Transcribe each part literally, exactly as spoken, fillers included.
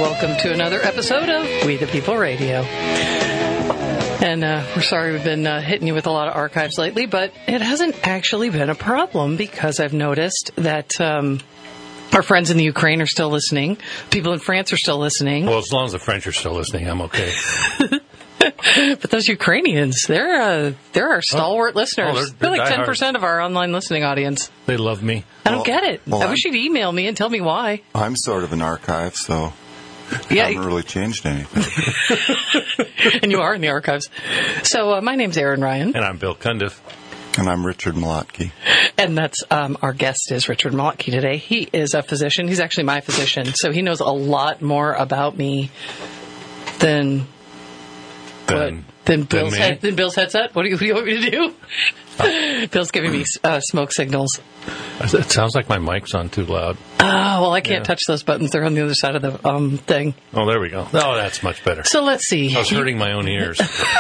welcome to another episode of We the People Radio. And uh, we're sorry we've been uh, hitting you with a lot of archives lately, but it hasn't actually been a problem because I've noticed that um, our friends in the Ukraine are still listening. People in France are still listening. Well, as long as the French are still listening, I'm okay. But those Ukrainians, they're uh, they're our stalwart oh. listeners. Oh, they're, they're, they're like diehard. ten percent of our online listening audience. They love me. I don't well, get it. well, I wish I'm, you'd email me and tell me why. I'm sort of an archive, so yeah, I haven't really changed anything. And you are in the archives. So uh, my name's Erin Ryan. And I'm Bill Cundiff. And I'm Richard Malotky. And that's um, our guest is Richard Malotky today. He is a physician. He's actually my physician, so he knows a lot more about me than Then, what, than Bill's than, head, than Bill's headset. What do you, what do you want me to do? Uh, Bill's giving me uh, smoke signals. It sounds like my mic's on too loud. Oh, well, I can't Yeah. touch those buttons. They're on the other side of the um, thing. Oh, there we go. Oh, that's much better. So let's see. I was hurting my own ears.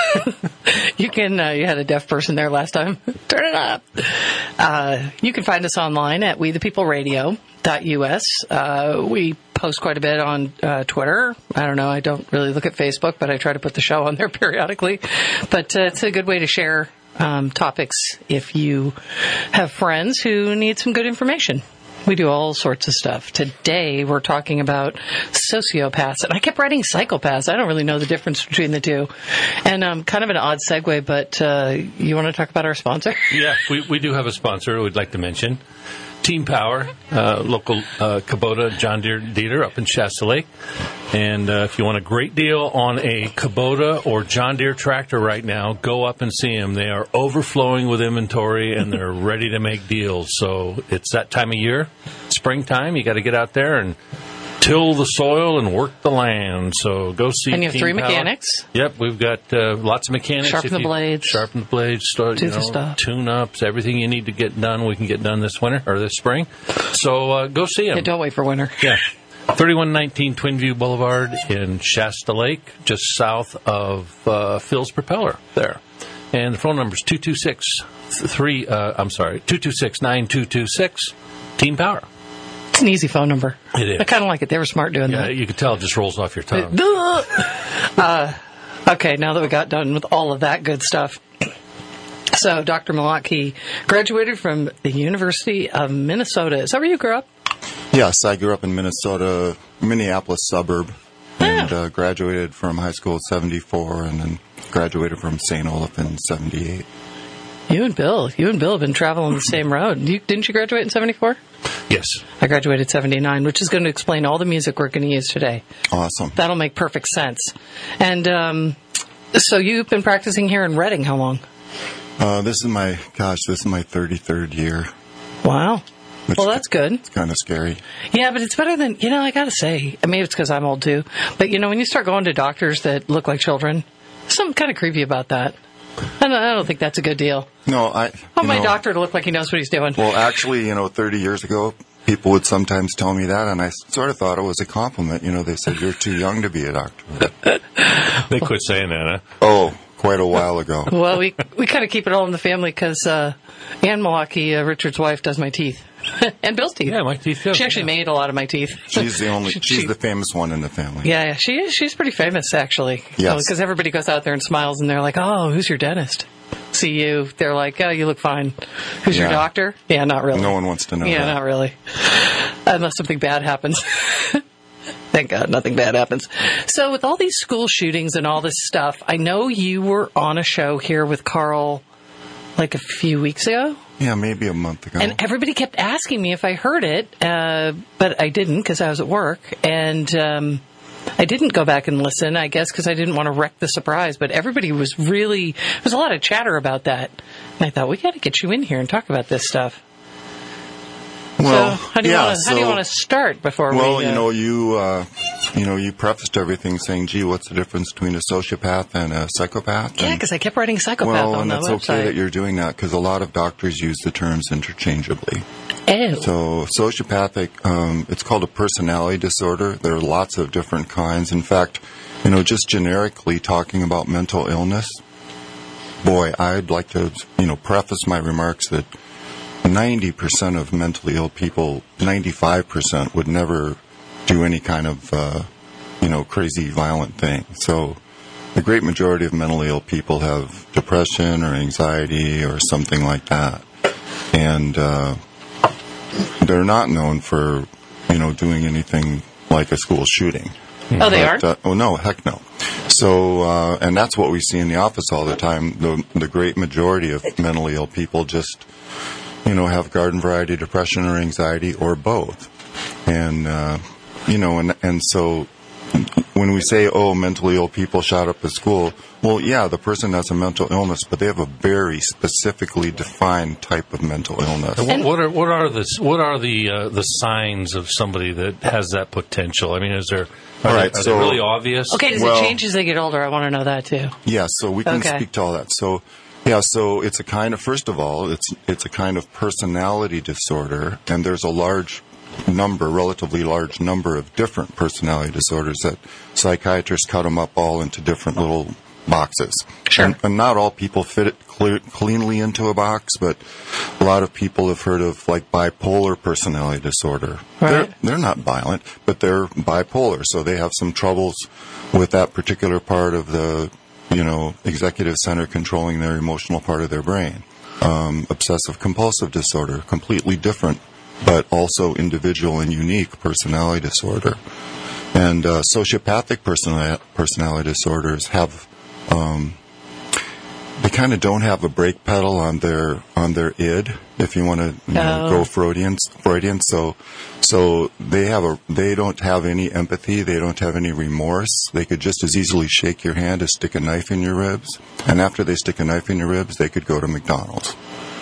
You can, uh, you had a deaf person there last time. Turn it up. Uh, you can find us online at we the people radio dot U S. Uh, we post quite a bit on uh, Twitter. I don't know. I don't really look at Facebook, but I try to put the show on there periodically. But uh, it's a good way to share um, topics if you have friends who need some good information. We do all sorts of stuff. Today, we're talking about sociopaths. And I kept writing psychopaths. I don't really know the difference between the two. And um, kind of an odd segue, but uh, you want to talk about our sponsor? Yeah, we, we do have a sponsor we'd like to mention. Team Power, uh, local uh, Kubota John Deere dealer up in Shasta Lake. And uh, if you want a great deal on a Kubota or John Deere tractor right now, go up and see them. They are overflowing with inventory, and they're ready to make deals. So it's that time of year, springtime. You got to get out there and till the soil and work the land. So go see. And you have Team three Power. mechanics? Yep, we've got uh, lots of mechanics. Sharpen If the you- blades. Sharpen the blades. Start, Do you the know, stuff. tune-ups, everything you need to get done, we can get done this winter or this spring. So uh, go see them. Yeah, don't wait for winter. Yeah. thirty-one nineteen Twinview Boulevard in Shasta Lake, just south of uh, Phil's Propeller there. And the phone number is two two six three, uh, I'm sorry, two two six nine two two six, Team Power. It's an easy phone number. It is. I kind of like it. They were smart doing Yeah, that. you can tell it just rolls off your tongue. Uh, okay, now that we got done with all of that good stuff. So, Doctor Malotky graduated from the University of Minnesota. Is that where you grew up? Yes, I grew up in Minnesota, Minneapolis suburb, and uh, graduated from high school in seventy-four, and then graduated from Saint Olaf in seventy-eight. You and Bill, you and Bill have been traveling the same road. You, didn't you graduate in seventy-four? Yes. I graduated seventy-nine, which is going to explain all the music we're going to use today. Awesome. That'll make perfect sense. And um, so you've been practicing here in Reading how long? Uh, this is my, gosh, this is my thirty-third year. Wow. Which Well, that's good. It's kind of scary. Yeah, but it's better than, you know, I got to say, maybe it's because I'm old too, but, you know, when you start going to doctors that look like children, there's something kind of creepy about that. I don't, I don't think that's a good deal. No, I... I want my know, doctor to look like he knows what he's doing. Well, actually, you know, thirty years ago, people would sometimes tell me that, and I sort of thought it was a compliment. You know, they said, you're too young to be a doctor. They quit saying that, huh? Oh, quite a while ago. Well, we we kind of keep it all in the family because uh, Ann Malotky, uh, Richard's wife, does my teeth. And Bill's teeth. Yeah, my teeth too. She actually Yeah. made a lot of my teeth. She's the only, She- she's she- the famous one in the family. Yeah, yeah, she is. She's pretty famous, actually. Yes. Because everybody goes out there and smiles, and they're like, oh, who's your dentist? See you. They're like, oh, you look fine. Who's your Yeah. doctor? Yeah, not really. No one wants to know Yeah, that. not really. Unless something bad happens. Thank God nothing bad happens. So with all these school shootings and all this stuff, I know you were on a show here with Carl like a few weeks ago. Yeah, maybe a month ago. And everybody kept asking me if I heard it, uh, but I didn't because I was at work. And um, I didn't go back and listen, I guess, because I didn't want to wreck the surprise. But everybody was really, there was a lot of chatter about that. And I thought, we got to get you in here and talk about this stuff. Well, so how do you yeah, want to, how do you so- want to start before Well, we? Uh, you know, you uh, you know, you prefaced everything saying, "Gee, what's the difference between a sociopath and a psychopath?" yeah, And- because I kept writing psychopath well, on and the it's website. okay that you're doing that because a lot of doctors use the terms interchangeably. Ew. So, sociopathic, um, it's called a personality disorder. There are lots of different kinds. In fact, you know, just generically talking about mental illness, boy, I'd like to, you know, preface my remarks that ninety percent of mentally ill people, ninety-five percent would never do any kind of uh, you know, crazy, violent thing. So the great majority of mentally ill people have depression or anxiety or something like that. And uh, they're not known for, you know, doing anything like a school shooting. Oh, they But, are? Uh, oh, no, heck no. So, uh, and that's what we see in the office all the time. The, the great majority of mentally ill people just, you know, have garden variety depression or anxiety or both. And, uh, you know, and, and so when we say, oh, mentally ill people shot up at school, well, yeah, the person has a mental illness, but they have a very specifically defined type of mental illness. And what are what are the what are the uh, the signs of somebody that has that potential? I mean, is there are, All right, they, are so- they really obvious? Okay, does Well- it change as they get older? I want to know that too. Yeah, so we can Okay. speak to all that. So, yeah, so it's a kind of, first of all, it's it's a kind of personality disorder, and there's a large number, relatively large number of different personality disorders that psychiatrists cut them up all into different little boxes. Sure. And, and not all people fit it clear, cleanly into a box, but a lot of people have heard of like bipolar personality disorder. Right. They're, they're not violent, but they're bipolar, so they have some troubles with that particular part of the, you know, executive center controlling their emotional part of their brain. Um, obsessive compulsive disorder, completely different, but also individual and unique personality disorder. And uh, sociopathic personality, personality disorders have, um, they kind of don't have a brake pedal on their on their id, if you want to you know, Oh. go Freudian. Freudian. So, so they have a they don't have any empathy. They don't have any remorse. They could just as easily shake your hand as stick a knife in your ribs. And after they stick a knife in your ribs, they could go to McDonald's.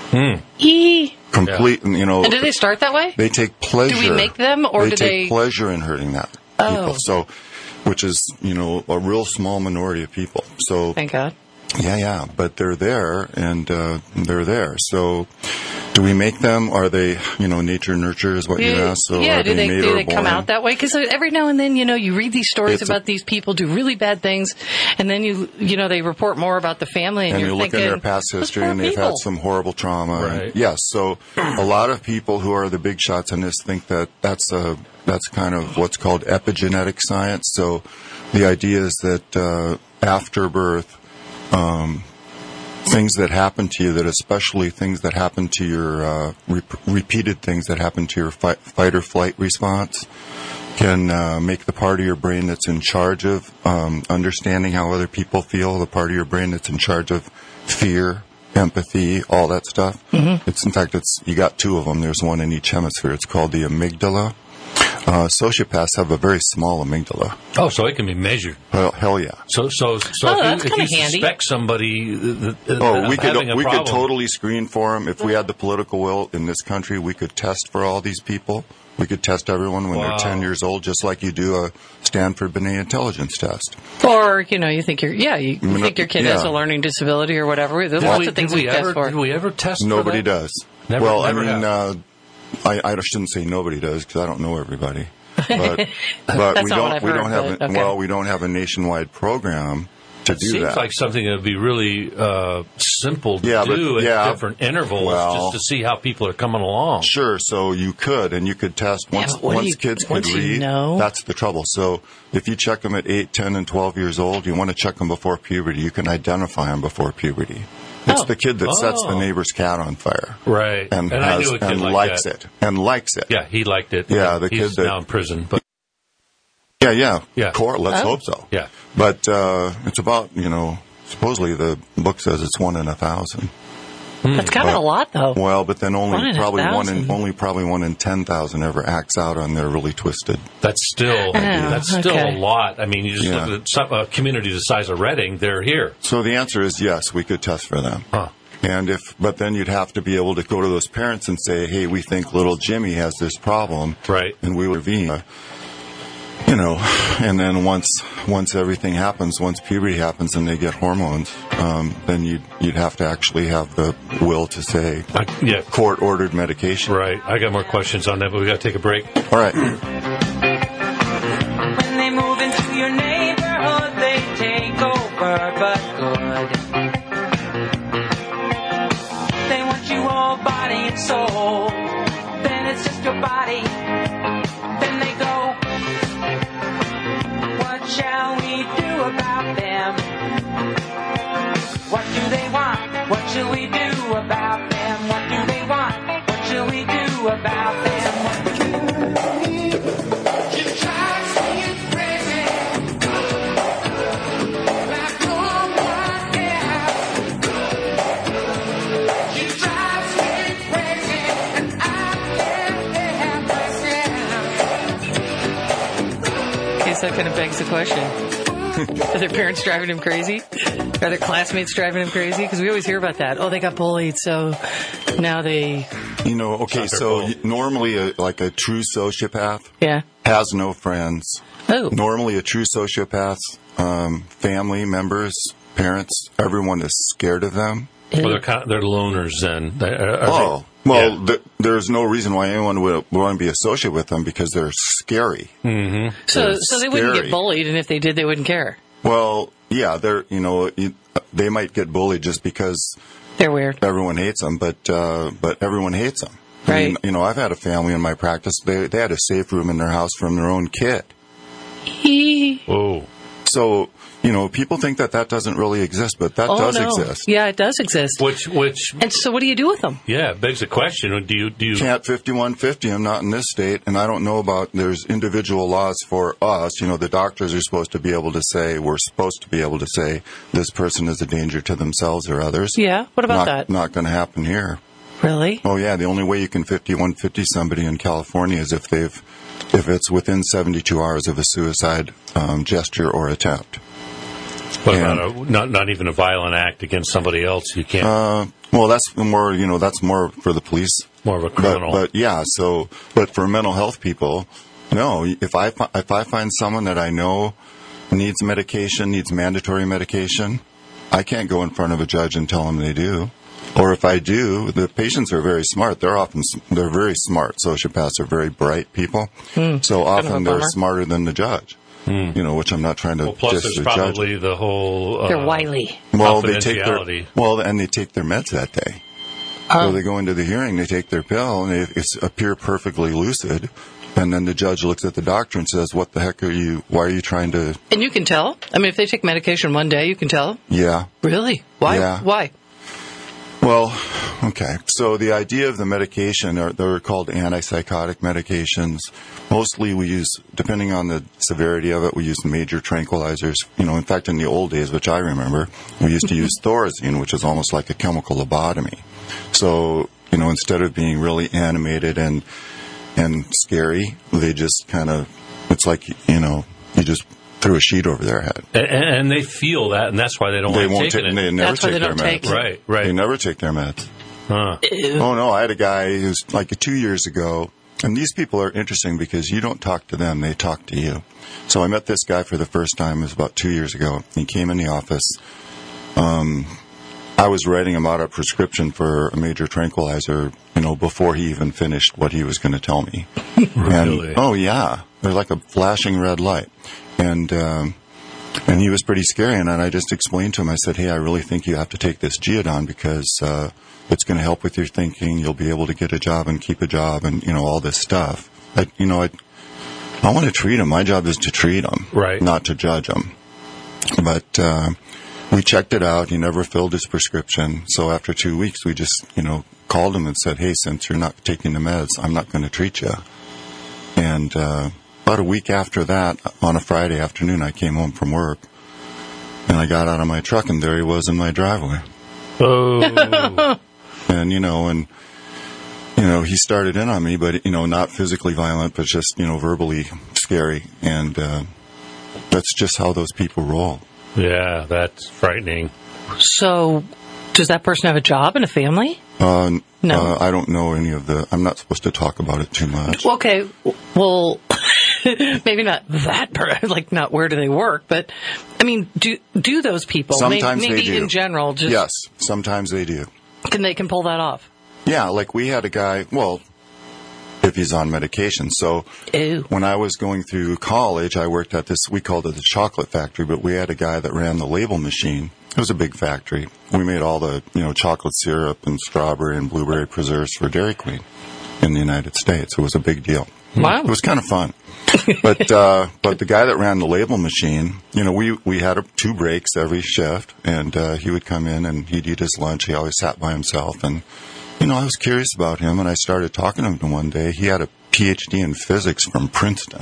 E. Complete, you know. And do they start that way? They take pleasure. Do we make them, or they do take they- pleasure in hurting that Oh. people? So, which is you know a real small minority of people. So Thank God. yeah, yeah, but they're there and uh, they're there. So, do we make them? Are they you know nature nurture is what you Yeah, asked? So yeah, are do they, made do or they come born? out that way? Because every now and then, you know, you read these stories It's a- about these people do really bad things, and then you, you know, they report more about the family, and, And you're you look thinking, in their past "Those history, poor and they've people." had some horrible trauma. Right. And yes, so a lot of people who are the big shots in this think that that's a that's kind of what's called epigenetic science. So the idea is that uh, after birth, um, things that happen to you, that especially things that happen to your uh, re- repeated things that happen to your fight, fight or flight response, can uh, make the part of your brain that's in charge of um, understanding how other people feel, the part of your brain that's in charge of fear, empathy, all that stuff. Mm-hmm. It's in fact, it's you got two of them. There's one in each hemisphere. It's called the amygdala. Uh, sociopaths have a very small amygdala. Oh, so it can be measured. Hell, hell yeah. So, so, so Oh, if that's you, if you kinda handy. suspect somebody that, that, Oh, of we could having a we problem, could totally screen for them if we had the political will in this country. We could test for all these people. We could test everyone when Wow. they're ten years old, just like you do a Stanford Binet intelligence test. Or, you know, you think your yeah, you, you Mm, think your kid yeah. has a learning disability or whatever. There's Did lots we, of things did we we test ever, for. Did we ever test for Nobody that? does. Never- well, never I mean, have. uh, I, I shouldn't say nobody does because I don't know everybody. But, but That's we not don't what I've we heard, don't have but a, okay. well we don't have a nationwide program to do Seems that. like something that would be really uh, simple to Yeah, but- do at yeah. different intervals, Well- just to see how people are coming along. Sure, so you could, and you could test Yeah, once but what do once you- kids could once you read. know? That's the trouble. So if you check them at eight, ten, and twelve years old, you want to check them before puberty. You can identify them before puberty. It's Oh. the kid that sets the Oh. neighbor's cat on fire Right. and, And I has knew a kid and like likes that. it and likes it. Yeah, he liked it. Yeah, the He's kid that- now in prison. But yeah, yeah. Yeah. Core, let's Oh. hope so. Yeah. But uh, it's about you know supposedly the book says it's one in a thousand. That's kind of a lot, though. Well, but then only One in a probably one in thousand. only probably one in ten thousand ever acts out on their really twisted. that's still that's still okay. a lot. I mean, you just Yeah. look at some, a community the size of Reading; they're here. So the answer is yes, we could test for them. Huh. And if, but then you'd have to be able to go to those parents and say, "Hey, we think little Jimmy has this problem," Right. And we would intervene. You know, and then once once everything happens, once puberty happens and they get hormones, um, then you'd you'd have to actually have the will to say I, yeah. court ordered medication. Right. I got more questions on that, but we got to take a break. All right. When they move into your neighborhood, they take over, but good. They want you all body and soul. Then it's just your body. Then they go. What What shall we do about them? What do they want? What shall we do about them? What do they want? What shall we do about them? That kind of begs the question. Are their parents driving him crazy? Are their classmates driving him crazy? Because we always hear about that. Oh, they got bullied, so now they... You know, okay, so y- normally a, like a true sociopath Yeah. has no friends. Oh. Normally a true sociopath, um, family members, parents, everyone is scared of them. Well, they're, kind of, they're loners then. They- are- are Oh, they- well, yeah. th- there's no reason why anyone would want to be associated with them because they're scary. Mm-hmm. So, They're so they wouldn't scary. get bullied, and if they did, they wouldn't care. Well, yeah, they're, you know, you, they might get bullied just because They're weird. everyone hates them, but uh, but everyone hates them. I Right. mean, you know, I've had a family in my practice. They they had a safe room in their house from their own kid. Hee. Oh. So, you know, people think that that doesn't really exist, but that Oh, does no. exist. Yeah, it does exist. Which, which, And so what do you do with them? yeah, begs the question. Do you, do you, Can't fifty-one fifty. I'm not in this state, and I don't know about. There's individual laws for us. You know, the doctors are supposed to be able to say. We're supposed to be able to say this person is a danger to themselves or others. Yeah, what about not, that? Not going to happen here. Really? Oh yeah, the only way you can fifty-one fifty somebody in California is if they've, if it's within seventy-two hours of a suicide um, gesture or attempt. what and- about a, not, not even a violent act against somebody else? You can't, Uh, well, that's more, you know, that's more for the police. more of a But, criminal. but yeah, so, but for mental health people, no, if I, fi- if I find someone that I know needs medication, needs mandatory medication, I can't go in front of a judge and tell them they do. Or if I do, the patients are very smart. They're often, s- they're very smart. Sociopaths are very bright people. So often a they're bummer. smarter than the judge. You know, which I'm not trying to well, plus diss there's the judge. probably the whole, uh, They're wily. Well, they take their confidentiality. well, and they take their meds that day. Um, so they go into the hearing, they take their pill, and they it's appear perfectly lucid. And then the judge looks at the doctor and says, "What the heck are you? Why are you trying to?" And you can tell? I mean, if they take medication one day, you can tell? Yeah. Really? Why? Yeah. Why? Well, okay. So the idea of the medication, are, they're called antipsychotic medications. Mostly we use, depending on the severity of it, we use major tranquilizers. You know, in fact, in the old days, which I remember, we used to use Thorazine, which is almost like a chemical lobotomy. So, you know, instead of being really animated and and scary, they just kind of, it's like, you know, you just threw a sheet over their head. and, and they feel that, and that's why they don't They like won't taking take, it. they never That's why take they their don't take meds. it. Right, right. They never take their meds. Huh. Oh no, I had a guy who's like two years ago, and these people are interesting because you don't talk to them, they talk to you. So I met this guy for the first time, it was about two years ago. He came in the office. Um, I was writing him out a prescription for a major tranquilizer, you know, before he even finished what he was going to tell me. Really? And, oh yeah, there's like a flashing red light. And, um, and he was pretty scary, and then I just explained to him, I said, hey, I really think you have to take this Geodon because uh, it's going to help with your thinking. You'll be able to get a job and keep a job and, you know, all this stuff. I, you know, I, I want to treat him. My job is to treat him, Right. not to judge him. But uh, we checked it out. He never filled his prescription. So after two weeks, we just, you know, called him and said, hey, since you're not taking the meds, I'm not going to treat you. And uh, about a week after that, on a Friday afternoon, I came home from work, and I got out of my truck, and there he was in my driveway. Oh. And, you know, and, you know, he started in on me, but, you know, not physically violent, but just, you know, verbally scary. And uh, that's just how those people roll. Yeah, that's frightening. So, does that person have a job and a family? Uh, No. uh, I don't know any of the, I'm not supposed to talk about it too much. Well, okay, well, maybe not that part, like not where do they work, but, I mean, do do those people, Sometimes maybe, they maybe do. in general, just, Yes, sometimes they do. can they can pull that off? Yeah, like we had a guy, well, if he's on medication. So Ew. when I was going through college, I worked at this, we called it the chocolate factory, but we had a guy that ran the label machine. It was a big factory. We made all the, you know, chocolate syrup and strawberry and blueberry preserves for Dairy Queen in the United States. It was a big deal. Wow. It was kind of fun. but uh, but the guy that ran the label machine, you know, we we had a, two breaks every shift, and uh, he would come in and he'd eat his lunch. He always sat by himself, and you know, I was curious about him, and I started talking to him one day. He had a P H D in physics from Princeton.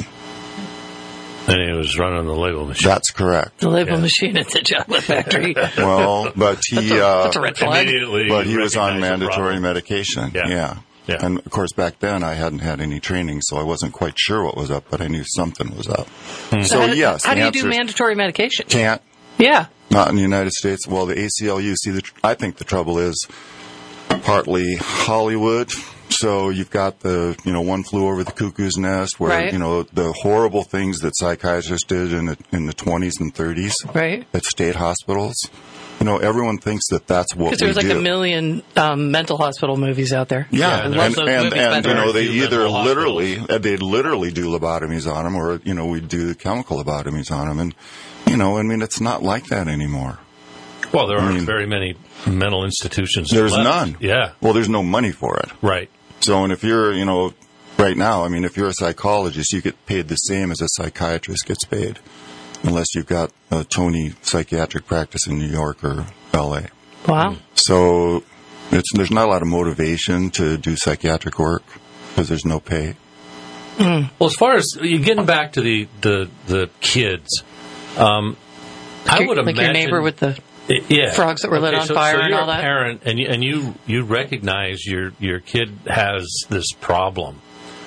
And he was running the label machine. That's correct. The label Yeah. machine at the chocolate factory. Well, but he That's a, uh, that's a red flag. Immediately but he was on recognized the mandatory problem. medication. Yeah. Yeah. Yeah. And of course, back then I hadn't had any training, so I wasn't quite sure what was up, but I knew something was up. So how, yes, how the do you do answer is mandatory medication? can't. Yeah. Not in the United States. Well, the A C L U. See, the, I think the trouble is partly Hollywood. So you've got the, you know, One Flew Over the Cuckoo's Nest, where Right. you know the horrible things that psychiatrists did in the in the twenties and thirties Right. at state hospitals. You know, everyone thinks that that's what we Because there's like do. a million um, mental hospital movies out there. Yeah, Yeah, and, there's and, those and, movies, and, but you know, very they few either mental literally, uh, they'd literally do lobotomies on them, or, you know, we'd do chemical lobotomies on them. And, you know, I mean, it's not like that anymore. Well, there aren't mean, very many mental institutions. There's left. none. Yeah. Well, there's no money for it. Right. So, and if you're, you know, right now, I mean, if you're a psychologist, you get paid the same as a psychiatrist gets paid, unless you've got a Tony psychiatric practice in New York or L A. Wow. So it's, there's not a lot of motivation to do psychiatric work because there's no pay. Well, as far as you getting back to the the, the kids, um, I Your- would like imagine your neighbor with the I- yeah. frogs that were lit Okay, on so, fire so and you're all a that? parent, and you, and you you recognize your your kid has this problem.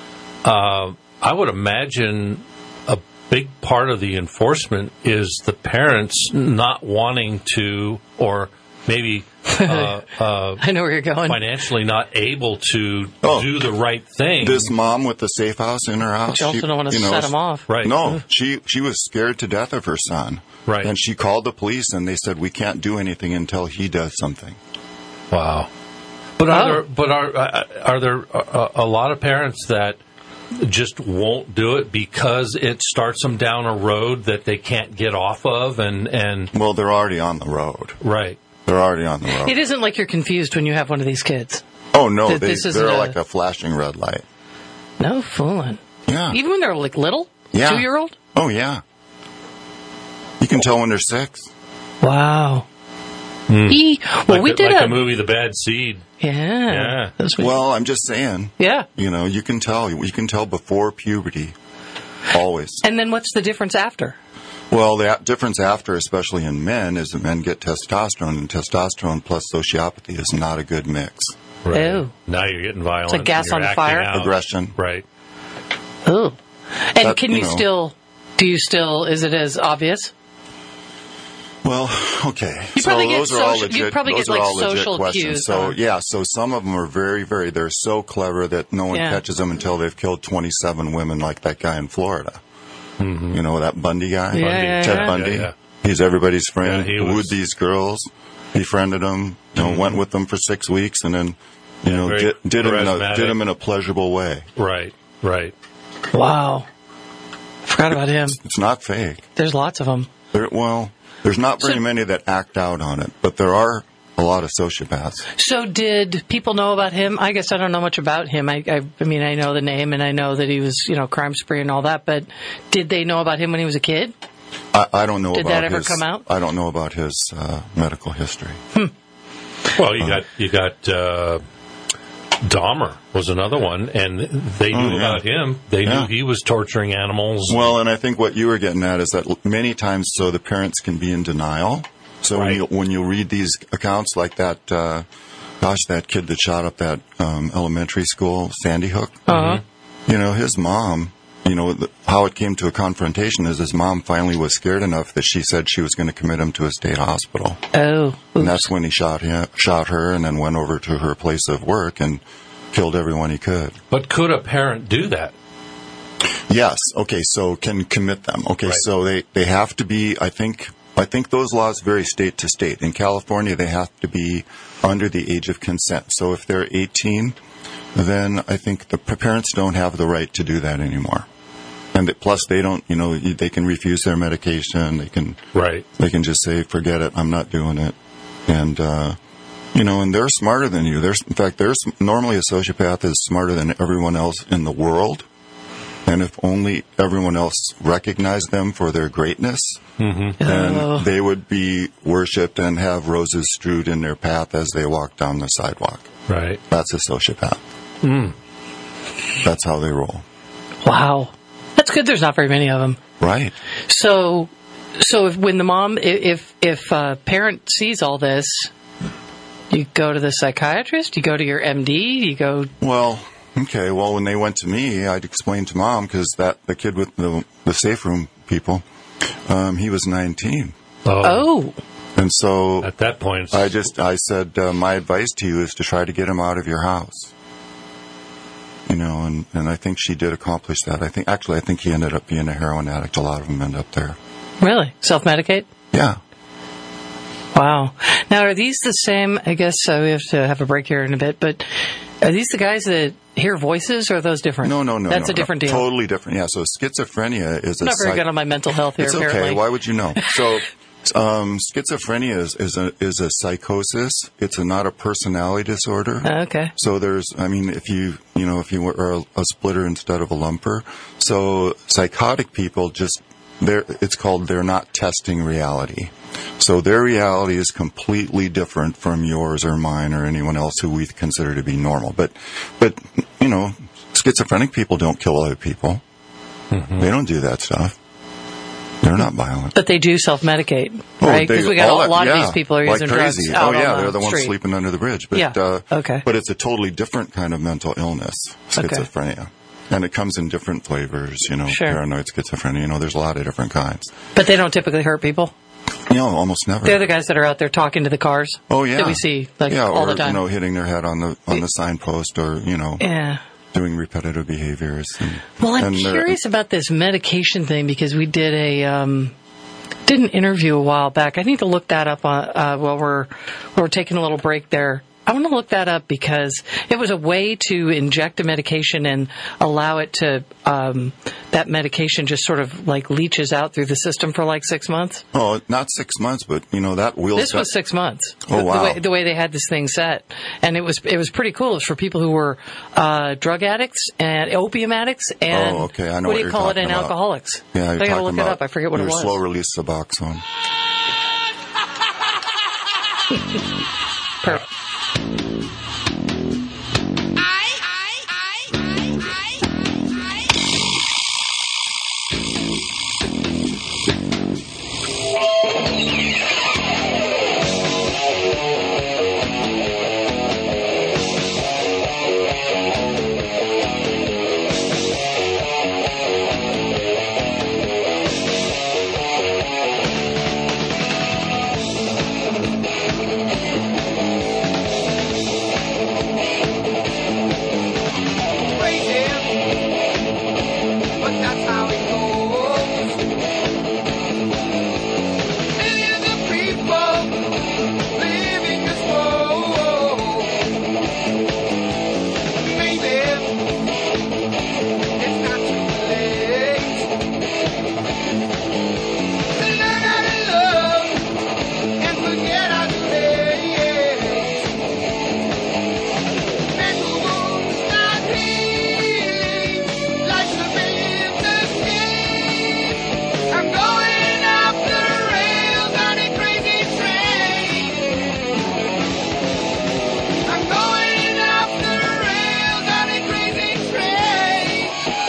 Uh, I would imagine a big part of the enforcement is the parents not wanting to, or maybe uh, uh, I know where you're going. financially not able to Oh. do the right thing. This mom with the safe house in her house. But you also she- don't want to you know, set them off. Right. No, she she was scared to death of her son. Right. And she called the police, and they said, we can't do anything until he does something. Wow. But are Oh. there but are uh, are there a, a lot of parents that just won't do it because it starts them down a road that they can't get off of, and and Well, they're already on the road. right. They're already on the road. It isn't like you're confused when you have one of these kids. Oh, no, Th- they, this isn't they're a- like a flashing red light. No fooling. Yeah. Even when they're like little? Yeah. Two year old? Oh, yeah. You can tell when they're six. Wow. He, well, Like we the, did like a. the movie The Bad Seed. Yeah. Yeah. That's what- Well, I'm just saying, yeah. you know, you can tell. You can tell before puberty. Always. And then what's the difference after? Well, the difference after, especially in men, is that men get testosterone, and testosterone plus sociopathy is not a good mix. Right. Oh. Now you're getting violent. like gas You're on acting fire? out. Aggression. Right. Oh. And That, can you you know- still, do you still, is it as obvious? Well, okay. You so probably get those are all social- you legit. probably those get, are like, all legit social questions. cues, So huh? yeah, so some of them are very, very. They're so clever that no one Yeah. catches them until they've killed twenty-seven women, like that guy in Florida. Mm-hmm. You know that Bundy guy, Yeah, yeah, Ted yeah. Bundy. Yeah, yeah. He's everybody's friend. Yeah, he wooed was- these girls, befriended them, you know, went with them for six weeks, and then you Yeah, know very did, did them in a charismatic. did them in a pleasurable way. Right. Right. Wow. Forgot about him. It's not fake. There's lots of them. There, well, there's not very So- many that act out on it, but there are a lot of sociopaths. So did people know about him? I guess I don't know much about him. I, I, I mean, I know the name and I know that he was, you know, crime spree and all that, but did they know about him when he was a kid? I, I don't know Did about that ever his, come out? I don't know about his uh, medical history. Well, you got you got uh, Dahmer was another one, and they knew Oh, yeah. about him. They Yeah. knew he was torturing animals. Well, and I think what you were getting at is that l- many times, so the parents can be in denial. So when Right. you when you read these accounts, like that, uh, gosh, that kid that shot up that um, elementary school, Sandy Hook. Uh-huh. You know, his mom. You know, the, how it came to a confrontation is his mom finally was scared enough that she said she was going to commit him to a state hospital. Oh. And that's when he shot him, shot her, and then went over to her place of work and killed everyone he could. But could a parent do that? Yes. Okay. So can commit them. Okay. Right. So they, they have to be. I think I think those laws vary state to state. In California, they have to be under the age of consent. So if they're eighteen, then I think the parents don't have the right to do that anymore. And that, plus, they don't. You know, they can refuse their medication. They can. Right. They can just say, "Forget it. I'm not doing it." And uh, you know, and they're smarter than you. There's, in fact, there's normally a sociopath is smarter than everyone else in the world. And if only everyone else recognized them for their greatness, Mm-hmm. then Oh. they would be worshipped and have roses strewed in their path as they walk down the sidewalk. Right. That's a sociopath. Mm. That's how they roll. Wow. That's good there's not very many of them. Right. So, so if when the mom, if if a parent sees all this, you go to the psychiatrist, you go to your M D, you go. Well, okay. Well, when they went to me, I'd explain to Mom, because that the kid with the the safe room people, um, he was nineteen, Oh. Oh, and so At that point, it's, I just I said uh, my advice to you is to try to get him out of your house. You know, and, and I think she did accomplish that. I think actually I think he ended up being a heroin addict. A lot of them end up there. really? Self-medicate? Yeah. Wow. Now, are these the same? I guess uh, we have to have a break here in a bit, but are these the guys that hear voices, or are those different? No, no, no. That's no, a different no. deal. Totally different. Yeah. So schizophrenia is I'm a not very psych- good on my mental health here, It's apparently. okay. Why would you know? So, um, schizophrenia is, is a is a psychosis. It's a, not a personality disorder. Uh, okay. So there's, I mean, if you you know if you were a, a splitter instead of a lumper, so psychotic people just they're it's called they're not testing reality. So their reality is completely different from yours or mine or anyone else who we consider to be normal. But but you know, schizophrenic people don't kill other people. Mm-hmm. They don't do that stuff. They're not violent. But they do self-medicate, Oh, right? they- Because we got all a that- lot of yeah, these people are like using crazy. drugs out Oh yeah, on they're the ones street. sleeping under the bridge. But, Yeah, uh, okay. But it's a totally different kind of mental illness, schizophrenia, and it comes in different flavors. You know, Sure. paranoid schizophrenia. You know, there's a lot of different kinds. But they don't typically hurt people. You know, almost never. They're the guys that are out there talking to the cars. oh yeah, that we see like yeah, all or, the time. You know, hitting their head on the on the signpost, or you know, Yeah. doing repetitive behaviors. And, Well, I'm and they're- curious about this medication thing because we did a um, did an interview a while back. I need to look that up on, uh, while we're while we're taking a little break there. I want to look that up because it was a way to inject a medication and allow it to um, that medication just sort of like leaches out through the system for like six months. Oh, not six months, but you know that wheels. This was six months. Oh, the, wow. The way, the way they had this thing set, and it was it was pretty cool. It was for people who were uh, drug addicts and opium addicts, and Oh, okay. I know what what do you you're call it? talking And about. alcoholics. Yeah, you're I gotta talking look about it up. I forget what your it was. slow release Suboxone. Perfect. But that's how it goes. Millions of people living this world. Maybe it's not too late to learn how to love and forget how to hate. Men who won't stop healing like the business game. I'm going off the rails on a crazy train. I'm going off the rails on a crazy train.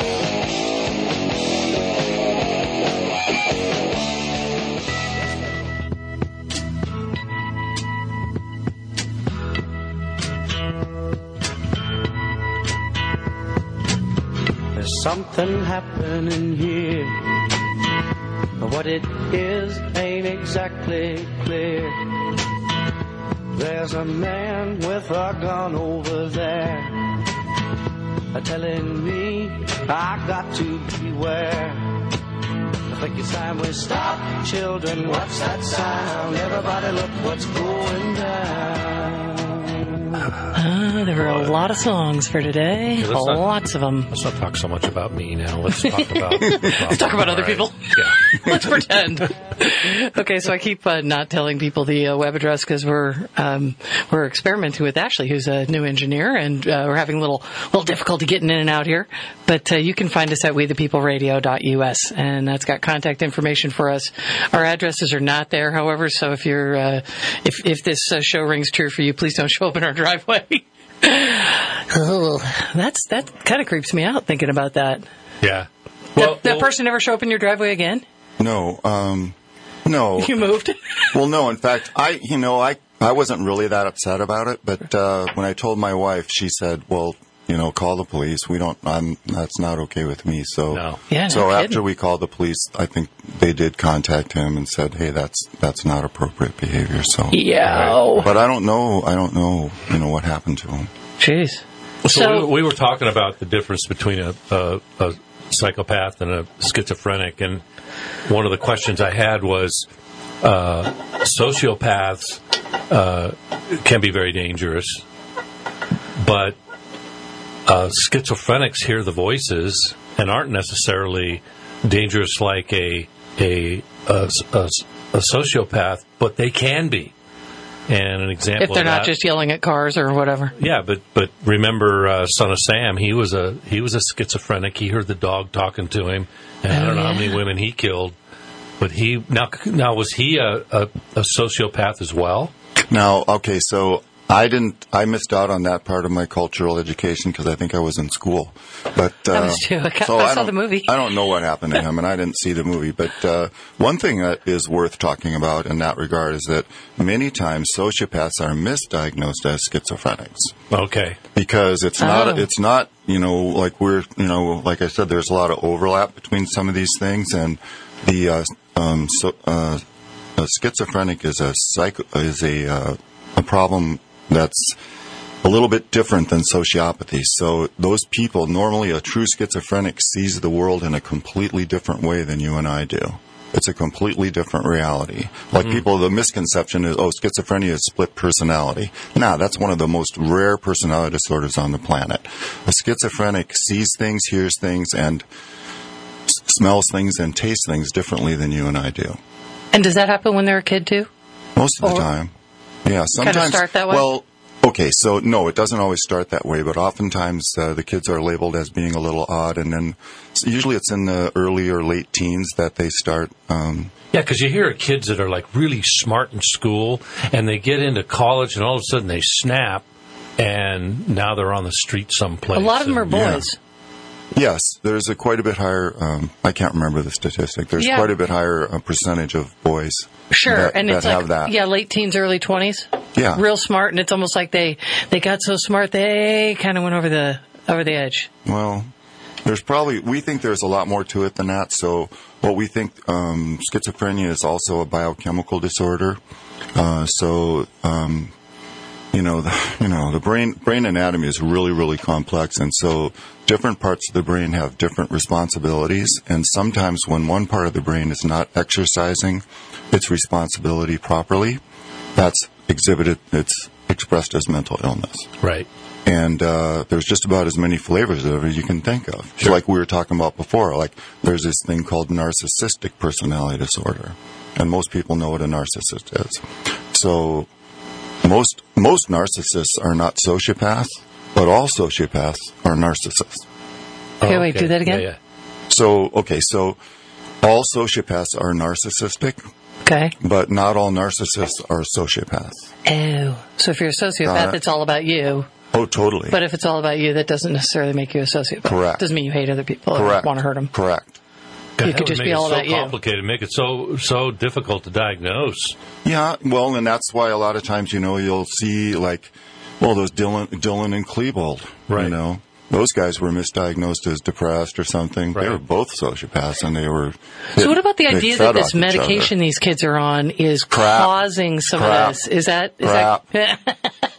There's something happening here. But what it is ain't exactly clear. There's a man with a gun over there, uh, telling me I got to beware. I think it's time we stop, children. What's that sound? Everybody look what's going down. Uh, there were a lot of songs for today. let's not- Lots of them. Let's not talk so much about me now. Let's talk about. Let's talk about other people. Yeah. Let's pretend. Okay, so I keep uh, not telling people the uh, web address because we're um, we're experimenting with Ashley, who's a new engineer, and uh, we're having a little little difficulty getting in and out here. But uh, you can find us at we the people radio dot U S, and that's got contact information for us. Our addresses are not there, however, so if you're uh, if if this uh, show rings true for you, please don't show up in our driveway. Oh, that's that kind of creeps me out thinking about that. Yeah. Well, that, that well, person never show up in your driveway again? No, um, no. You moved? Well, no. In fact, I, you know, I, I wasn't really that upset about it. But uh, when I told my wife, she said, "Well, you know, call the police. We don't. I'm. That's not okay with me." So, No. Yeah, no so kidding. after we called the police, I think they did contact him and said, "Hey, that's that's not appropriate behavior." So, Yeah. but I don't know. I don't know. You know what happened to him. Jeez. So, So- we, we were talking about the difference between a, a, a psychopath and a schizophrenic, and one of the questions I had was uh, sociopaths uh, can be very dangerous, but uh, schizophrenics hear the voices and aren't necessarily dangerous like a a, a, a, a sociopath, but they can be. And an example If they're of not that, just yelling at cars or whatever. yeah, but but remember, uh, Son of Sam, he was a he was a schizophrenic. He heard the dog talking to him, and I Oh, don't know how yeah. many women he killed. But he now now was he a, a, a sociopath as well? Now, okay, so I didn't. I missed out on that part of my cultural education because I think I was in school. But uh, I was too. I ca- so I saw don't- the movie. I don't know what happened to him, and I didn't see the movie. But uh, one thing that is worth talking about in that regard is that many times sociopaths are misdiagnosed as schizophrenics Okay, because it's Oh. not. It's not. You know, like we're. You know, like I said, there's a lot of overlap between some of these things, and the uh, um, so, uh, a schizophrenic is a psycho is a uh, a problem that's a little bit different than sociopathy. So those people, normally a true schizophrenic sees the world in a completely different way than you and I do. It's a completely different reality. Like people, the misconception is, oh, schizophrenia is split personality. Nah, that's one of the most rare personality disorders on the planet. A schizophrenic sees things, hears things, and s- smells things and tastes things differently than you and I do. And does that happen when they're a kid too? Most of the Or- time. Yeah, sometimes. start that way? Well, okay, so no, it doesn't always start that way, but oftentimes uh, the kids are labeled as being a little odd, and then so usually it's in the early or late teens that they start. Um, yeah, because you hear of kids that are like really smart in school, and they get into college, and all of a sudden they snap, and now they're on the street someplace. A lot of them are and- yeah. boys. yes, there's a quite a bit higher. Um, I can't remember the statistic. There's Yeah. quite a bit higher uh, percentage of boys. Sure, that, and it's that like have that. yeah, late teens, early twenties. Yeah. Real smart, and it's almost like they they got so smart they kind of went over the over the edge. Well, there's probably, we think there's a lot more to it than that. So what we think, um, schizophrenia is also a biochemical disorder. Uh, so, um, you know, the, you know, the brain, brain anatomy is really, really complex. And so different parts of the brain have different responsibilities. And sometimes when one part of the brain is not exercising its responsibility properly, that's exhibited, it's expressed as mental illness. Right. And uh, there's just about as many flavors of it as you can think of. It's like we were talking about before. Like there's this thing called narcissistic personality disorder, and most people know what a narcissist is. So most most narcissists are not sociopaths, but all sociopaths are narcissists. Okay, wait, do that again? Yeah, yeah. So okay, so all sociopaths are narcissistic, Okay. but not all narcissists are sociopaths. Oh, so if you're a sociopath, Uh, it's all about you. Oh, totally. But if it's all about you, that doesn't necessarily make you a sociopath. Correct. Doesn't mean you hate other people Correct. or want to hurt them. Correct. God, You that could would just make be it all so about you. complicated, make it so so difficult to diagnose. Yeah, well, and that's why a lot of times, you know, you'll see like, well, those Dylan, Dylan and Klebold, Right. you know, those guys were misdiagnosed as depressed or something. They Right. were both sociopaths, and they were. So what about the they idea fed that this off each medication other. these kids are on is Crap. causing some Crap. of this? Is that is Crap. that?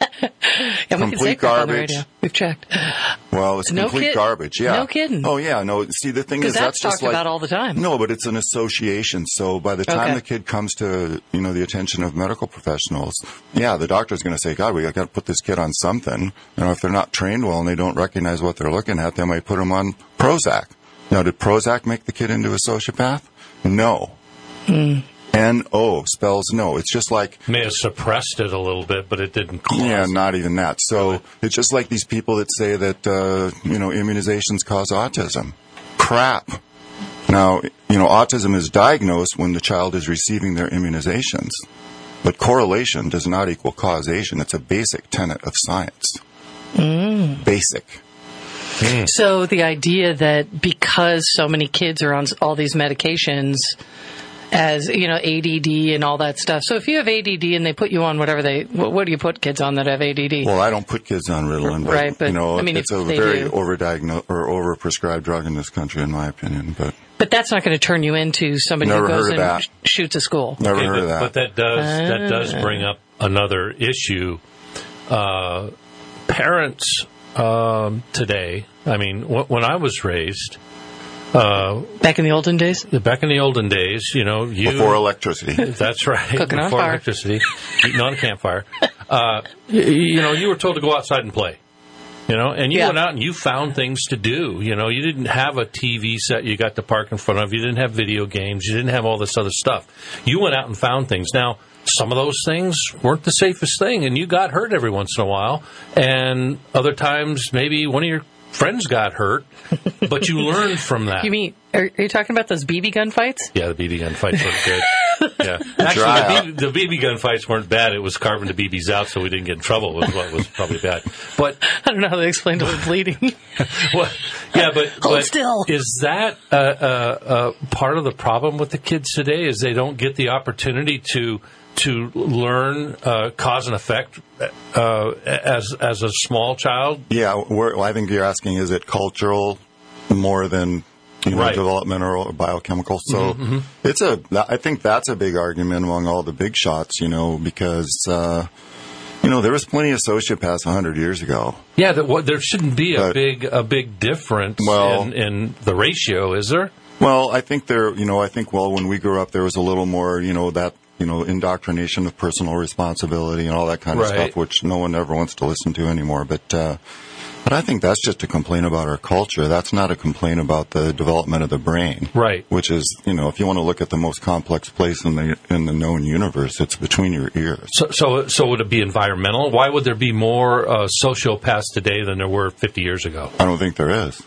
Yeah, we can say Complete crap on the garbage. radio. We've checked. Well, it's No complete kid- garbage. Yeah. no kidding. Oh yeah, no. See, the thing is, Because that's that's just talked like about all the time. no, but it's an association. So by the time Okay. the kid comes to you know the attention of medical professionals, yeah, the doctor's going to say, God, we got to put this kid on something. You know, if they're not trained well and they don't recognize what they're looking at, they might put them on Prozac. Now, did Prozac make the kid into a sociopath? no. Mm. N O spells no. It's just like... May have suppressed it a little bit, but it didn't cause Yeah, it. not even that. So it's just like these people that say that, uh, you know, immunizations cause autism. Crap. Now, you know, autism is diagnosed when the child is receiving their immunizations. But correlation does not equal causation. It's a basic tenet of science. Mm. Basic. So the idea that because so many kids are on all these medications, as you know, A D D and all that stuff. So if you have A D D and they put you on whatever they, what, what do you put kids on that have A D D? Well, I don't put kids on Ritalin, but, Right, but, you know, I mean, it's if a they very do. overdiagnosed or overprescribed drug in this country, in my opinion. But But that's not going to turn you into somebody Never who goes heard of and that. sh- shoots a school. never Okay, heard but, of that. but that does that does Ah. bring up another issue. Uh, parents um, today, I mean, w- when I was raised, uh, Back in the olden days? back in the olden days, you know, you Before electricity. That's right. Cooking on Before fire. electricity, eating on a campfire. Uh, y- you know, you were told to go outside and play. You know, and you Yeah. went out and you found things to do. You know, you didn't have a T V set you got to park in front of. You didn't have video games. You didn't have all this other stuff. You went out and found things. Now, some of those things weren't the safest thing, and you got hurt every once in a while. And other times, maybe one of your friends got hurt, but you learned from that. You mean, are, are you talking about those B B gun fights? Yeah, the B B gun fights weren't good. Yeah, actually, Dry the, B B, the B B gun fights weren't bad. It was carving the B Bs out so we didn't get in trouble. Was what was probably bad. But I don't know how they explained all the bleeding. well, yeah, but, Hold but still. is that uh, uh, uh, part of the problem with the kids today? Is they don't get the opportunity to to learn uh, cause and effect uh, as as a small child? Yeah, we're, well, I think you're asking, is it cultural more than you know, Right. developmental or biochemical? So it's a. I think that's a big argument among all the big shots, you know, because uh, you know there was plenty of sociopaths a hundred years ago. Yeah, that, what, there shouldn't be a But- big a big difference Well- in, in the ratio, is there? Well, I think there, you know, I think well when we grew up there was a little more, you know, that you know indoctrination of personal responsibility and all that kind of Right. stuff, which no one ever wants to listen to anymore. But uh, but I think that's just a complaint about our culture. That's not a complaint about the development of the brain. Right. Which is, you know, if you want to look at the most complex place in the in the known universe, it's between your ears. So, so, so would it be environmental? Why would there be more uh, sociopaths today than there were fifty years ago? I don't think there is.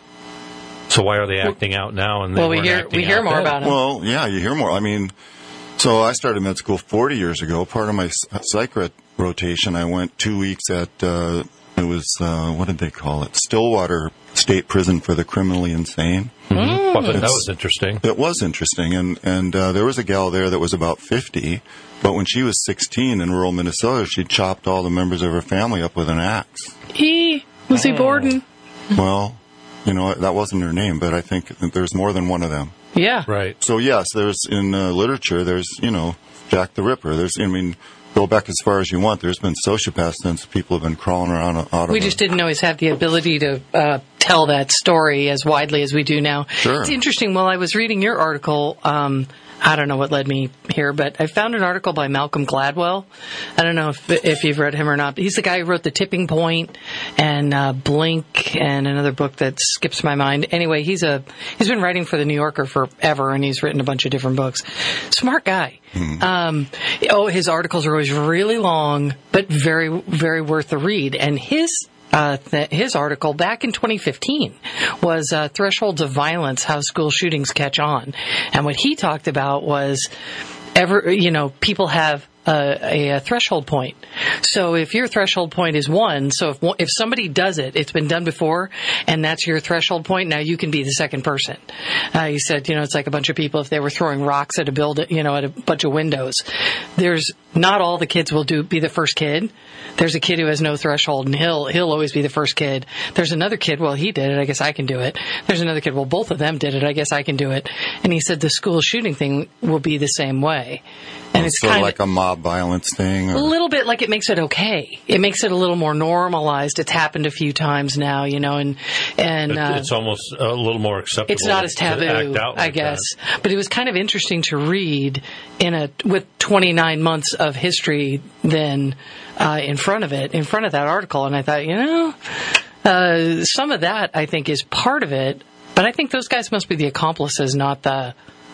So why are they acting out now? And they Well, we weren't hear acting we hear out more then? about them. Well, yeah, you hear more. I mean, so I started med school forty years ago. Part of my psych rot- rotation, I went two weeks at, uh, it was, uh, what did they call it? Stillwater State Prison for the Criminally Insane. Well, that was interesting. It was interesting. And, and uh, there was a gal there that was about fifty. But when she was sixteen in rural Minnesota, she chopped all the members of her family up with an axe. He was he Borden? Well, you know, that wasn't her name, but I think that there's more than one of them. Yeah. Right. So yes, there's in uh, literature. There's you know Jack the Ripper. There's I mean go back as far as you want. There's been sociopaths since people have been crawling around out of. We a- just didn't always have the ability to uh, tell that story as widely as we do now. Sure. It's interesting. While I was reading your article, um, I don't know what led me here, but I found an article by Malcolm Gladwell. I don't know if if you've read him or not. But he's the guy who wrote The Tipping Point and uh, Blink and another book that skips my mind. Anyway, he's a he's been writing for the New Yorker forever, and he's written a bunch of different books. Smart guy. Um, oh, his articles are always really long, but very very worth the read. And his Uh, th- his article back in twenty fifteen was uh, Thresholds of Violence, How School Shootings Catch On. And what he talked about was, ever, you know, people have a, a threshold point. So if your threshold point is one, so if if somebody does it, it's been done before, and that's your threshold point, now you can be the second person. Uh, you said, you know, it's like a bunch of people, if they were throwing rocks at a building, you know, at a bunch of windows. There's, not all the kids will do be the first kid. There's a kid who has no threshold, and he'll he'll always be the first kid. There's another kid, well, he did it, I guess I can do it. There's another kid, well, both of them did it, I guess I can do it. And he said the school shooting thing will be the same way. And it's sort of kind like a mob violence thing. a Or, little bit like it makes it okay. It makes it a little more normalized. It's happened a few times now, you know, and and It- uh, it's almost a little more acceptable. it's not as to act taboo, out I like guess. that. But it was kind of interesting to read in a with twenty-nine months of history then uh, in front of it, in front of that article, and I thought, you know, uh, some of that I think is part of it, but I think those guys must be the accomplices, not the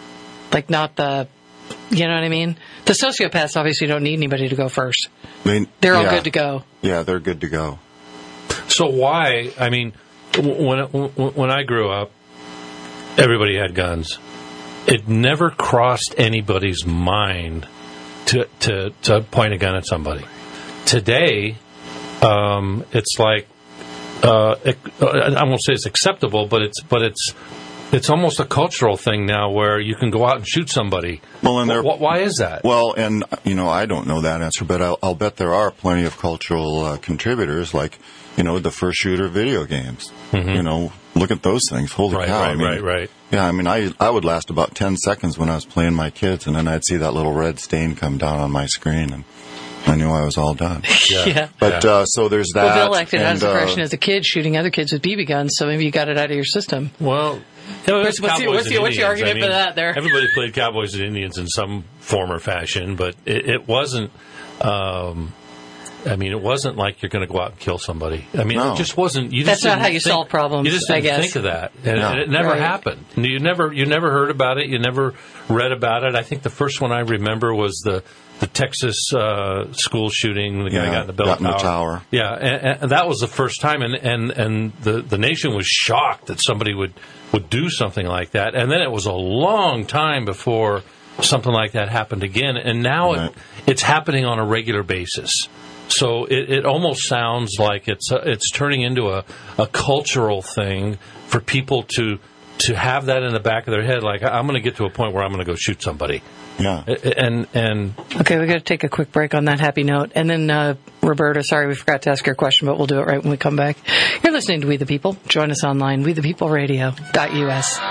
Like not the, you know what I mean? The sociopaths obviously don't need anybody to go first. They, They're all yeah. good to go. Yeah, they're good to go. So why? I mean, when when I grew up, everybody had guns. It never crossed anybody's mind to to, to point a gun at somebody. Today, um, it's like uh, it, I won't say it's acceptable, but it's but it's it's almost a cultural thing now where you can go out and shoot somebody. Well, and there, wh- why is that? Well, and you know, I don't know that answer, but I'll, I'll bet there are plenty of cultural uh, contributors, like you know, the first shooter video games. Mm-hmm. You know, look at those things. Holy right, cow! Right, I mean, right, right. Yeah, I mean, I I would last about ten seconds when I was playing my kids, and then I'd see that little red stain come down on my screen, and I knew I was all done. Yeah. yeah. But Yeah. Uh, so there's that. Well, Bill acted out and, of uh, depression as a kid, shooting other kids with B B guns, so maybe you got it out of your system. Well, you know, What's- what's the- Cowboys what's the- and what's the Indians. argument I mean, for that there? Everybody played Cowboys and Indians in some form or fashion, but it, it wasn't. Um, I mean, it wasn't like you're going to go out and kill somebody. I mean, No. it just wasn't. You That's just not didn't how you think- solve problems, You just I didn't guess. think of that, and, No. and it never Right. happened. You never, you never heard about it. You never read about it. I think the first one I remember was the the Texas uh, school shooting. The guy Yeah, got in the bell got in the tower. tower. Yeah, and, and that was the first time, and and, and the, the nation was shocked that somebody would, would do something like that. And then it was a long time before something like that happened again. And now Right. it, it's happening on a regular basis. So it, it almost sounds like it's a, it's turning into a, a cultural thing for people to to have that in the back of their head. Like, I'm going to get to a point where I'm going to go shoot somebody. Yeah. And and Okay, we got to take a quick break on that happy note. And then, uh, Roberta, sorry we forgot to ask your question, but we'll do it right when we come back. You're listening to We the People. Join us online, we the people radio dot U S.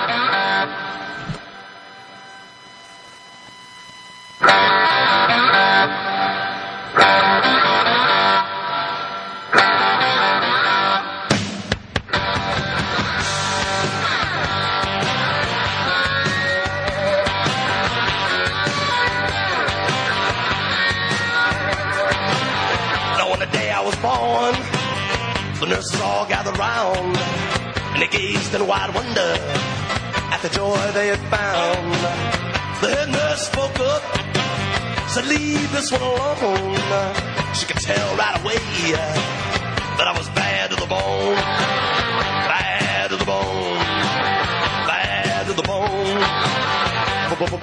Now on the day I was born, the nurses all gathered round, and they gazed in wide wonder at the joy they had found. The head nurse spoke up, said, "Leave this one alone." She could tell right away that I was bad to the bone, bad to the bone, bad to the bone, bad,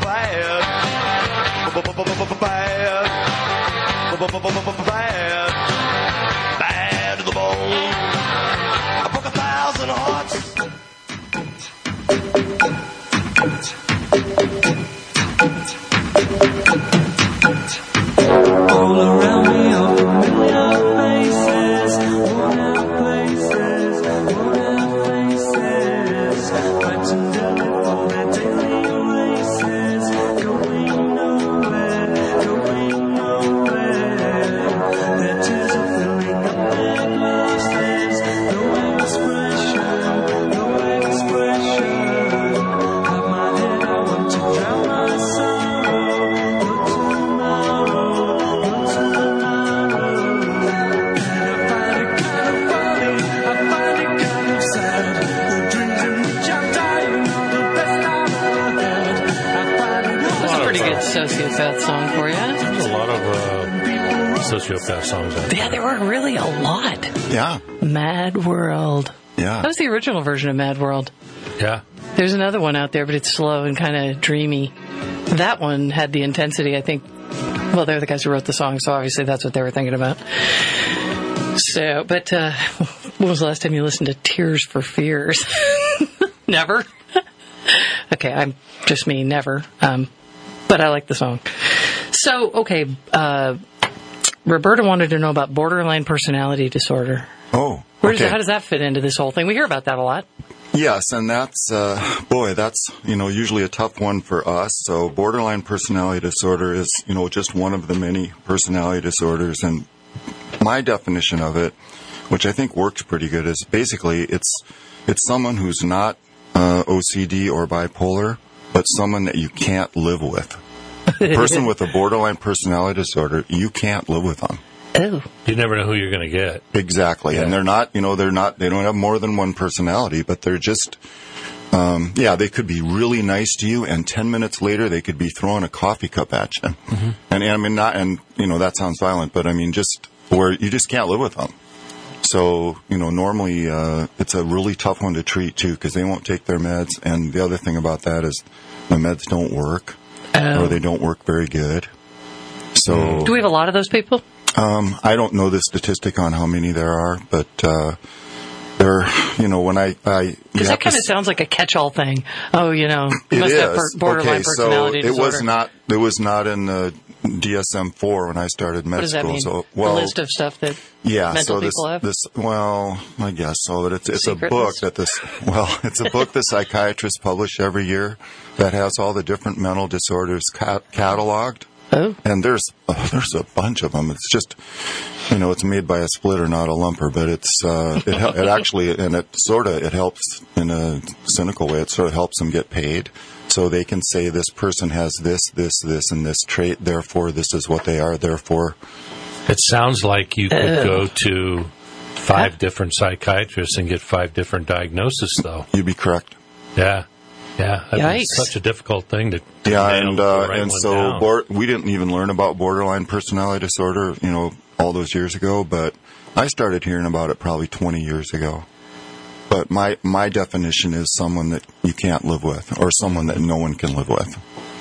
bad. Bad, bad to the bone. I broke a thousand hearts. All around me are familiar faces, worn out places, worn out faces, fighting daily for their daily races, going nowhere, going nowhere. Their tears are filling up their glasses, no expression, no expression. Out my head I want to drown my sorrow, no tomorrow. That's a pretty good sociopath song for you. there's a lot of uh, sociopath songs out there. Yeah, there were really a lot. Yeah. Mad World. Yeah. That was the original version of Mad World. Yeah. There's another one out there, but it's slow and kind of dreamy. That one had the intensity, I think. Well, they're the guys who wrote the song, so obviously that's what they were thinking about. So, but uh, when was the last time you listened to Tears for Fears? Never? Okay, I'm just me, never. Um, but I like the song. So, okay, uh, Roberta wanted to know about borderline personality disorder. Oh. Where does okay. how does that fit into this whole thing? We hear about that a lot. Yes, and that's, uh, boy, that's, you know, usually a tough one for us. So borderline personality disorder is, you know, just one of the many personality disorders. And my definition of it, which I think works pretty good, is basically it's it's someone who's not uh, O C D or bipolar, but someone that you can't live with. A person with a borderline personality disorder, you can't live with them. Oh. You never know who you're going to get. Exactly. Yeah. And they're not, you know, they're not, they don't have more than one personality, but they're just, Um, yeah, they could be really nice to you, and ten minutes later they could be throwing a coffee cup at you. Mm-hmm. And, and I mean, not, and you know, that sounds violent, but I mean, just where you just can't live with them. So, you know, normally uh, it's a really tough one to treat too, because they won't take their meds. And the other thing about that is the meds don't work, um, or they don't work very good. So, do we have a lot of those people? Um, I don't know the statistic on how many there are, but. Uh, There, you know, when I, I because that kind of sounds like a catch-all thing. Oh, you know, you it must is. have per- borderline okay, personality so it disorder. was not. It was not in the D S M four when I started med what does that school. mean? So, well, a list of stuff that yeah, mental so this, people have. This, well, I guess so. But it's it's Secret a book list? that this. Well, it's a book the psychiatrists publish every year that has all the different mental disorders cat- cataloged. Oh. And there's oh, there's a bunch of them. It's just, you know, it's made by a splitter, not a lumper. But it's uh, it, hel- it actually, and it sort of it helps in a cynical way. It sort of helps them get paid, so they can say this person has this, this, this, and this trait. Therefore, this is what they are. Therefore, it sounds like you could Uh. go to five different psychiatrists and get five different diagnoses, though. you'd be correct. Yeah. Yeah, that's Yikes. such a difficult thing to, to Yeah, nail and the uh, right and one so down. bor- we didn't even learn about borderline personality disorder, you know, all those years ago. But I started hearing about it probably twenty years ago. But my my definition is someone that you can't live with, or someone that no one can live with.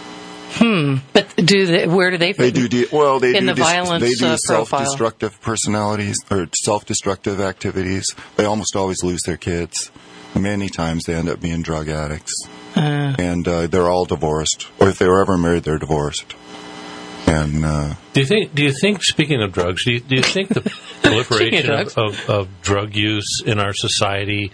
Hmm. But do they, where do they They fit do de- well. They in do the dis- violence they do uh, profile? self-destructive personalities or self-destructive activities. They almost always lose their kids. Many times they end up being drug addicts. Uh, And uh, they're all divorced, or if they were ever married, they're divorced. And uh, Do you think? Do you think? Speaking of drugs, do you, do you think the proliferation drugs. of, of, of drug use in our society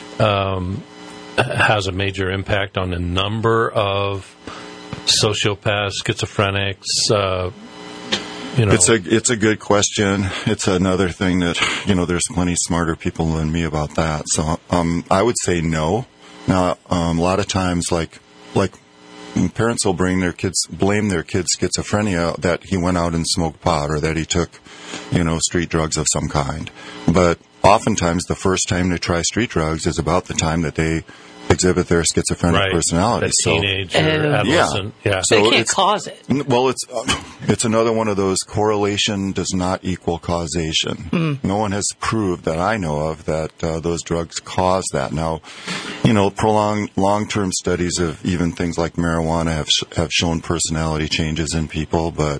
um, has a major impact on the number of sociopaths, schizophrenics? Uh, you know, it's a it's a good question. It's another thing that, you know, there's plenty smarter people than me about that. So um, I would say no. Now, um, a lot of times, like like parents will bring their kids, blame their kids' schizophrenia that he went out and smoked pot or that he took, you know, street drugs of some kind. But oftentimes, the first time they try street drugs is about the time that they exhibit their schizophrenic right, personality. that So, teenage or Uh, adolescent. Yeah. So they can't it's- cause it. N- Well, it's uh, it's another one of those correlation does not equal causation. Mm. No one has proved that I know of that uh, those drugs cause that. Now, you know, prolonged long-term studies of even things like marijuana have sh- have shown personality changes in people, but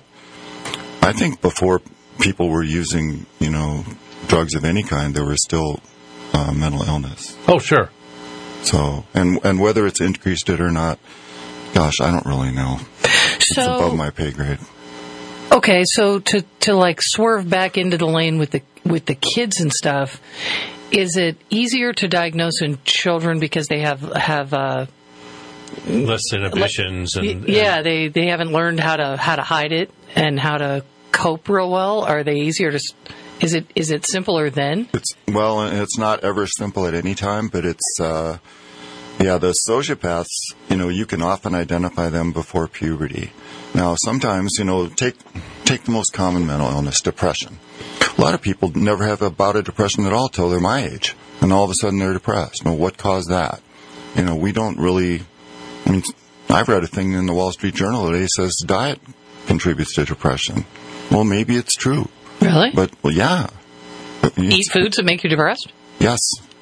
I think before people were using, you know, drugs of any kind, there was still uh, mental illness. Oh, sure. So, and and whether it's increased it or not, gosh, I don't really know. It's So- above my pay grade. Okay, so to to like swerve back into the lane with the with the kids and stuff, is it easier to diagnose in children because they have have uh, Less inhibitions y- and, yeah and they they haven't learned how to how to hide it and how to cope real well? Are they easier to? s- Is it is it simpler then? It's well, it's not ever simple at any time, but it's uh, yeah. The sociopaths, you know, you can often identify them before puberty. Now, sometimes, you know, take take the most common mental illness, depression. A lot of people never have a bout of depression at all till they're my age, and all of a sudden they're depressed. Now, what caused that? You know, we don't really. I mean, I've read a thing in the Wall Street Journal today that says diet contributes to depression. Well, maybe it's true. Really? But, well, yeah. Eat foods that make you depressed? Yes.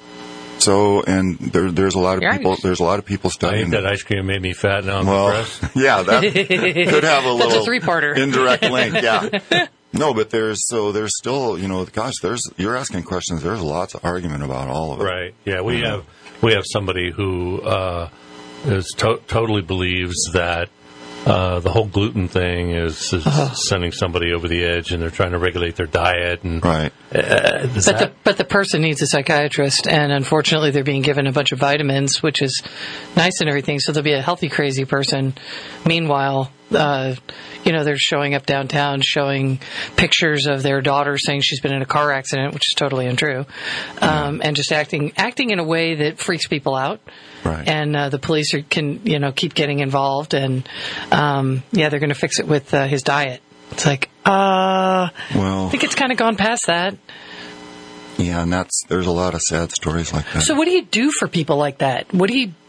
So, and there, there's a lot of You're people. right. There's a lot of people I studying. ate that ice cream made me fat. Now I'm well, depressed. yeah, that could have a That's a little three-parter. indirect link. Yeah. No, but there's so there's still, you know, gosh, there's you're asking questions. There's lots of argument about all of it. Right. Yeah. We Yeah. have we have somebody who uh, is to- totally believes that uh, the whole gluten thing is, is sending somebody over the edge, and they're trying to regulate their diet. And Right. uh, is But the that- but the person needs a psychiatrist, and unfortunately, they're being given a bunch of vitamins, which is nice and everything. So they'll be a healthy, crazy person. Meanwhile, uh, you know, they're showing up downtown, showing pictures of their daughter, saying she's been in a car accident, which is totally untrue, um, and just acting acting in a way that freaks people out. Right. And uh, the police are, can, you know, keep getting involved, and um, yeah, they're going to fix it with uh, his diet. It's like, uh, Well, I think it's kind of gone past that. yeah, and that's there's a lot of sad stories like that. So what do you do for people like that? What do you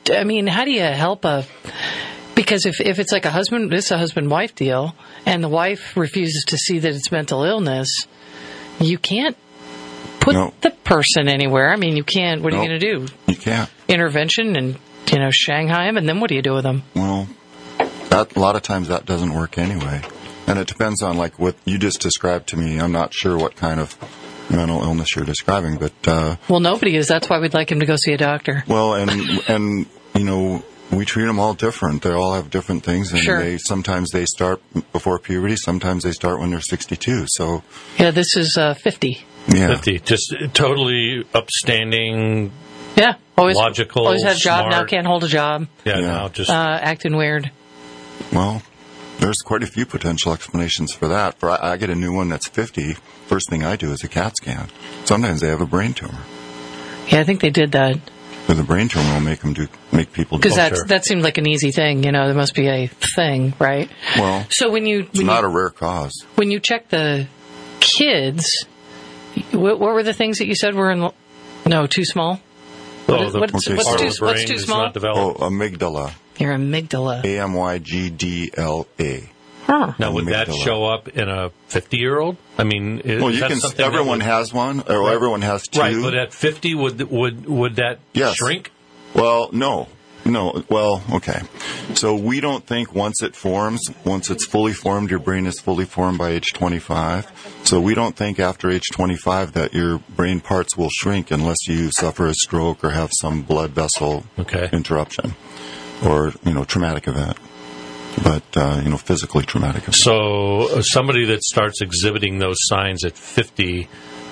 I mean, how do you help a? Because if if it's like a husband, this is a husband-wife deal, and the wife refuses to see that it's mental illness, you can't put No. the person anywhere. I mean, you can't. What are Nope. you going to do? You can't. Intervention and you know Shanghai him, and then what do you do with them? Well, that, a lot of times that doesn't work anyway. And it depends on, like, what you just described to me. I'm not sure what kind of mental illness you're describing, but, uh, Well, nobody is. That's why we'd like him to go see a doctor. well, and, and, you know, we treat them all different. They all have different things, and Sure. they, sometimes they start before puberty, sometimes they start when they're sixty-two, so, Yeah, this is uh, fifty. yeah. fifty. Just totally upstanding. Yeah, always Logical, Always had a job. smart. Now can't hold a job. Yeah, Yeah. now just. Uh, acting weird. Well, there's quite a few potential explanations for that. For I, I get a new one that's fifty. First thing I do is a CAT scan. Sometimes they have a brain tumor. Yeah, I think they did that With a brain tumor, will make them do make people do. because that's sure. that seemed like an easy thing. You know, there must be a thing, right? Well, So when you it's when not you, a rare cause. when you check the kids, what, what were the things that you said were in? No, too small. oh, is- the what's- part what's of too- the brain what's too is small? not Oh, developed. amygdala. Your amygdala. A M Y G D L A. Huh. Now, would that amygdala. show up in a fifty-year-old? I mean, is, Well, is you that can. something that Everyone would- has one, or everyone has two. Right, but at fifty, would would would that Yes. shrink? Well, no. No, well, okay. So we don't think once it forms, once it's fully formed, your brain is fully formed by age twenty-five. So we don't think after age twenty-five that your brain parts will shrink unless you suffer a stroke or have some blood vessel Okay. interruption or, you know, traumatic event. But, uh, you know, physically traumatic event. So uh, somebody that starts exhibiting those signs at fifty,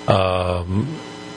um,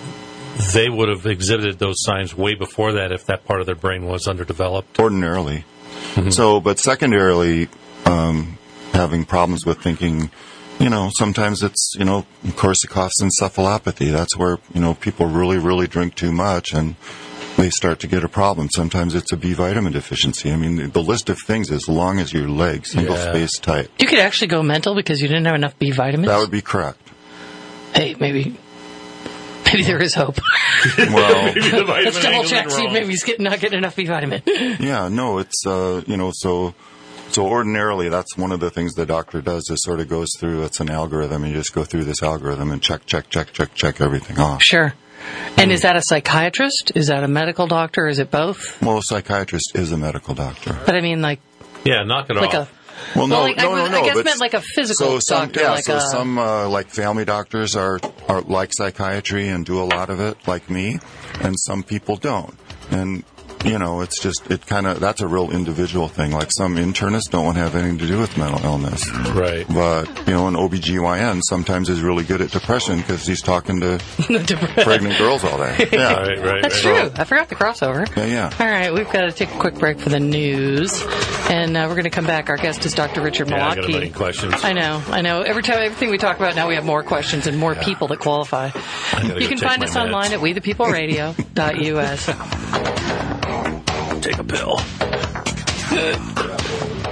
they would have exhibited those signs way before that if that part of their brain was underdeveloped. Ordinarily. So, but secondarily, um, having problems with thinking, you know, sometimes it's, you know, Korsakoff's encephalopathy. That's where, you know, people really, really drink too much and they start to get a problem. Sometimes it's a B vitamin deficiency. I mean, the, the list of things is long as your leg, single Yeah. space type. You could actually go mental because you didn't have enough B vitamins. That would be correct. Hey, maybe, maybe there is hope. Well, Let's double check. See if maybe he's getting, not getting enough B vitamin. yeah, no, it's, uh, you know, so, so ordinarily that's one of the things the doctor does is sort of goes through, it's an algorithm, and you just go through this algorithm and check, check, check, check, check everything off. Sure. And is that a psychiatrist? Is that a medical doctor? Is it both? Well, a psychiatrist is a medical doctor. But I mean, like, Yeah, knock it like off. a Well, no, Well, like, I no, was- no, I no. guess but meant like a physical so some, doctor, Yeah, like so a- some uh, like family doctors are are like psychiatry and do a lot of it, like me, and some people don't. And you know, it's just it kind of that's a real individual thing. Like some internists don't want to have anything to do with mental illness, Right. but you know, an O B G Y N sometimes is really good at depression because he's talking to pregnant girls all day. Yeah, Right, right, That's right. true. I forgot the crossover. yeah, yeah. All right, we've got to take a quick break for the news, and uh, we're going to come back. Our guest is Doctor Richard Yeah, I got a Malaki. million questions. I know, I know. Every time, everything we talk about now, we have more questions and more people that qualify. gotta You go can take find my us meds. online at we the people radio dot U S. Take a pill.